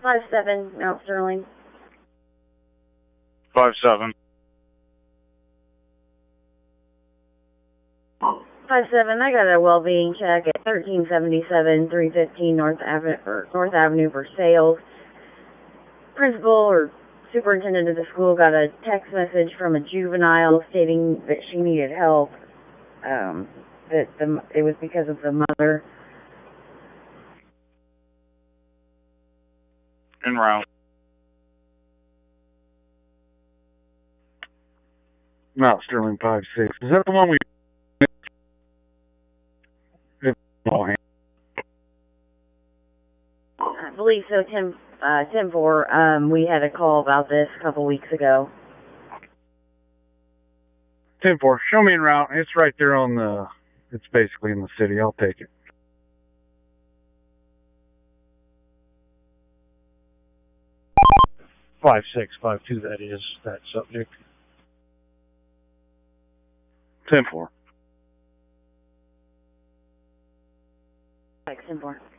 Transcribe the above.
5-7, Mount Sterling. 5-7. 5-7, I got a well-being check at 1377 315 North Avenue for sales. Principal or superintendent of the school got a text message from a juvenile stating that she needed help. It was because of the mother. En route. Mount Sterling 5-6. Is that the one we... I believe so, 10-4. We had a call about this a couple weeks ago. 10-4. Show me en route. It's right there on the... It's basically in the city. I'll take it. Five 652. That is that subject. 10-4. 10-4.